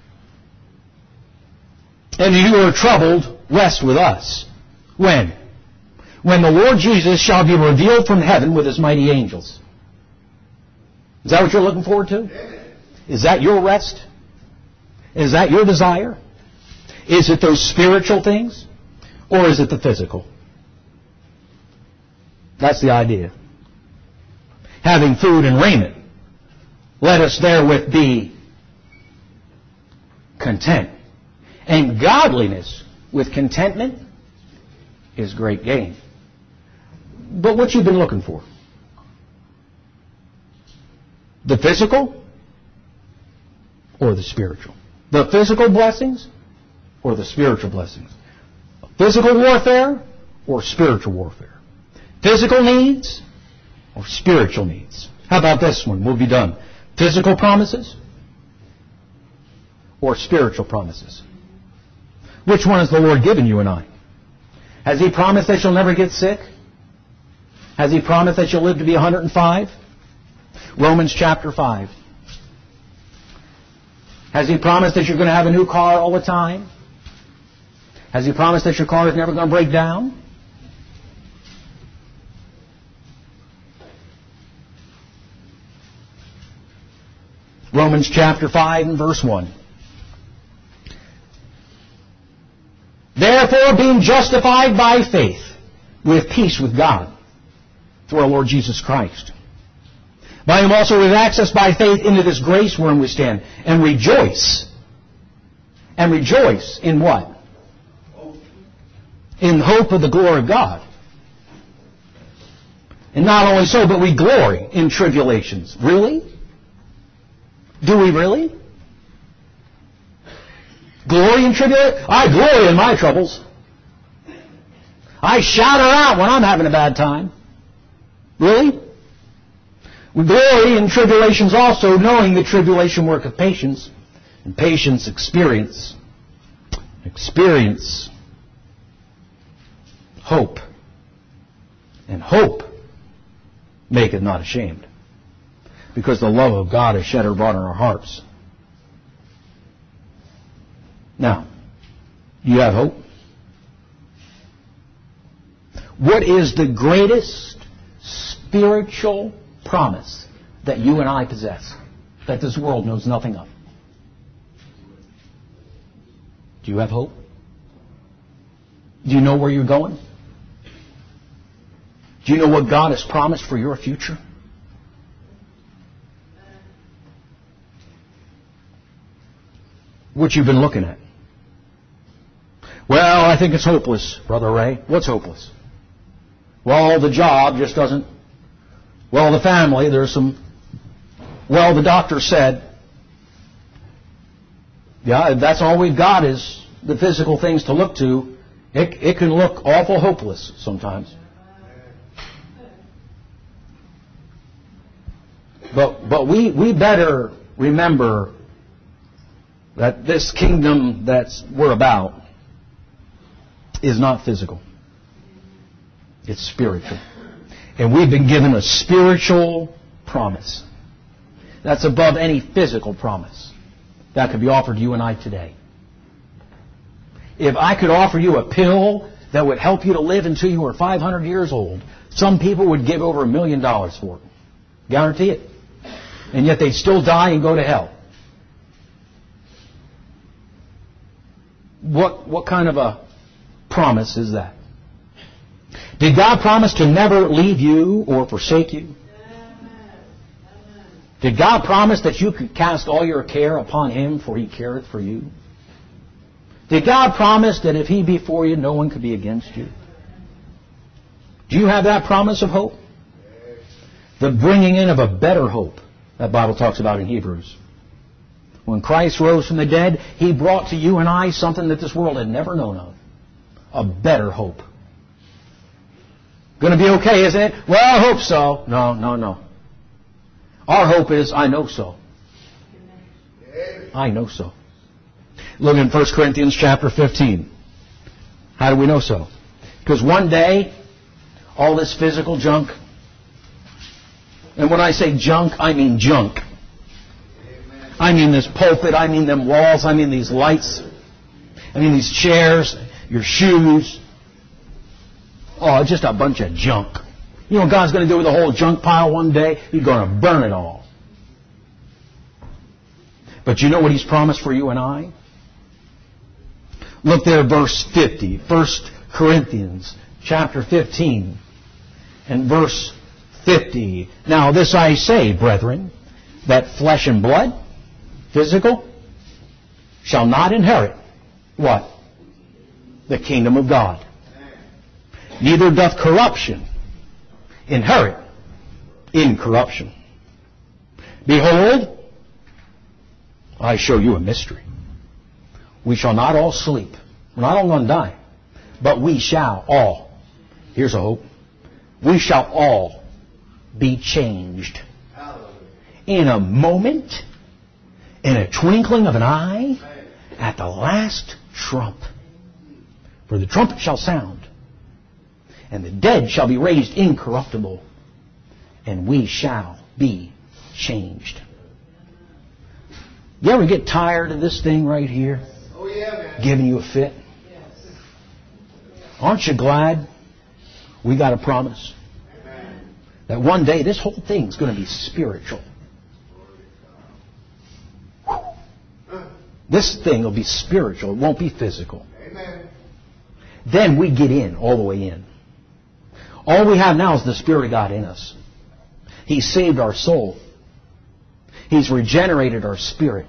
And you are troubled, rest with us. When? When the Lord Jesus shall be revealed from heaven with His mighty angels. Is that what you're looking forward to? Is that your rest? Is that your desire? Is it those spiritual things? Or is it the physical? That's the idea. Having food and raiment, let us therewith be content. And godliness with contentment is great gain. But what you've been looking for? The physical or the spiritual? The physical blessings or the spiritual blessings? Physical warfare or spiritual warfare? Physical needs or spiritual needs? How about this one? We'll be done. Physical promises or spiritual promises? Which one has the Lord given you and I? Has He promised that you'll never get sick? Has He promised that you'll live to be 105? Romans chapter 5. Has He promised that you're going to have a new car all the time? Has He promised that your car is never going to break down? Romans chapter 5 and verse 1. Therefore, being justified by faith, we have peace with God through our Lord Jesus Christ. By Him also we have access by faith into this grace wherein we stand, and rejoice. And rejoice in what? In hope of the glory of God. And not only so, but we glory in tribulations. Really? Do we really? Glory in tribulation? I glory in my troubles. I shout her out when I'm having a bad time. Really? We glory in tribulations also, knowing the tribulation worketh patience, and patience experience. Experience hope. And hope maketh not ashamed, because the love of God is shed abroad in our hearts. Now, do you have hope? What is the greatest spiritual promise that you and I possess that this world knows nothing of? Do you have hope? Do you know where you're going? Do you know what God has promised for your future? What you've been looking at? Well, I think it's hopeless, Brother Ray. What's hopeless? Well, the job just doesn't... Well, the family, there's some... Well, the doctor said... Yeah, that's all we've got is the physical things to look to. It can look awful hopeless sometimes. But we better remember that this kingdom that we're about is not physical. It's spiritual. And we've been given a spiritual promise that's above any physical promise that could be offered to you and I today. If I could offer you a pill that would help you to live until you were 500 years old, some people would give over $1 million for it. Guarantee it. And yet they'd still die and go to hell. What kind of a promise is that? Did God promise to never leave you or forsake you? Did God promise that you could cast all your care upon Him, for He careth for you? Did God promise that if He be for you, no one could be against you? Do you have that promise of hope? The bringing in of a better hope that Bible talks about in Hebrews. When Christ rose from the dead, He brought to you and I something that this world had never known of. A better hope. Going to be okay, isn't it? Well, I hope so. No. Our hope is, I know so. I know so. Look in 1 Corinthians chapter 15. How do we know so? Because one day, all this physical junk, and when I say junk, I mean junk. I mean this pulpit, I mean them walls, I mean these lights, I mean these chairs, your shoes. Oh, just a bunch of junk. You know what God's going to do with the whole junk pile one day? He's going to burn it all. But you know what He's promised for you and I? Look there, verse 50. 1 Corinthians chapter 15 and verse 50. Now this I say, brethren, that flesh and blood, physical, shall not inherit what? The kingdom of God. Neither doth corruption inherit incorruption. Behold, I show you a mystery. We shall not all sleep. We're not all going to die. But we shall all, here's a hope, we shall all be changed in a moment, in a twinkling of an eye, at the last trump. For the trumpet shall sound, and the dead shall be raised incorruptible, and we shall be changed. You ever get tired of this thing right here? Oh, yeah, man. Giving you a fit? Aren't you glad we got a promise? Amen. That one day this whole thing's going to be spiritual. This thing will be spiritual. It won't be physical. Amen. Then we get in, all the way in. All we have now is the Spirit of God in us. He saved our soul. He's regenerated our spirit.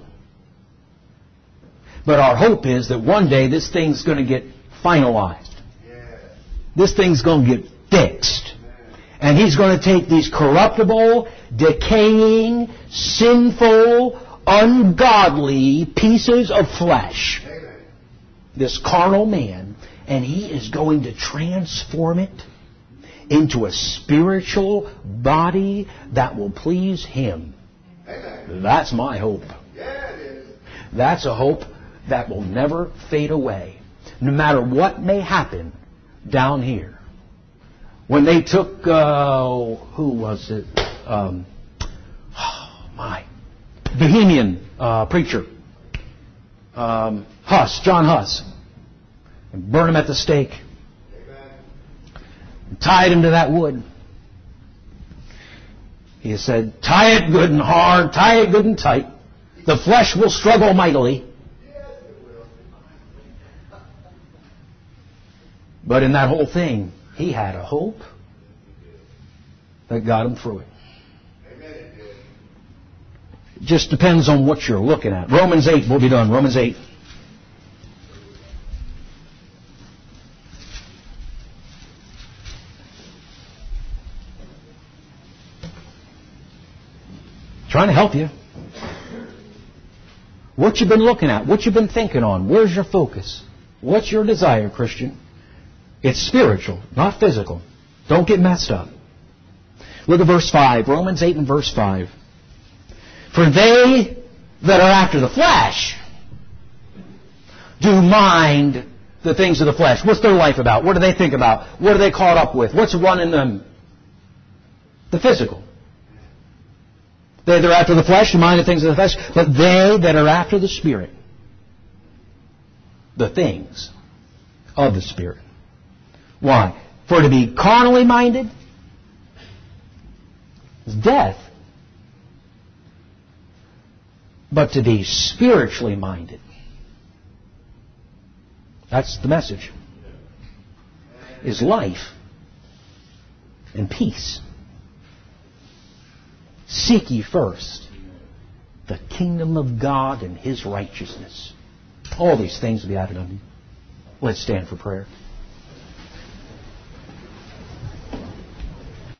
But our hope is that one day this thing's going to get finalized. Yeah. This thing's going to get fixed. And He's going to take these corruptible, decaying, sinful, ungodly pieces of flesh, Amen. this carnal man, and He is going to transform it into a spiritual body that will please Him. Amen. That's my hope. Yeah, it is. That's a hope that will never fade away, no matter what may happen down here. When they took, who was it? Bohemian preacher, John Huss, and burned him at the stake. Amen. Tied him to that wood. He said, tie it good and hard, tie it good and tight. The flesh will struggle mightily. Yes, it will. But in that whole thing, he had a hope that got him through it. Amen, it did. It just depends on what you're looking at. Romans 8, we'll be done. Romans 8. Trying to help you. What you've been looking at, what you've been thinking on, where's your focus? What's your desire, Christian? It's spiritual, not physical. Don't get messed up. Look at verse 5, Romans 8 and verse 5. For they that are after the flesh do mind the things of the flesh. What's their life about? What do they think about? What are they caught up with? What's running them? The physical. They that are after the flesh do mind the things of the flesh, but they that are after the Spirit, the things of the Spirit. Why? For to be carnally minded is death, but to be spiritually minded, that's the message, is life and peace. Seek ye first the kingdom of God and His righteousness. All these things will be added unto you. Let's stand for prayer.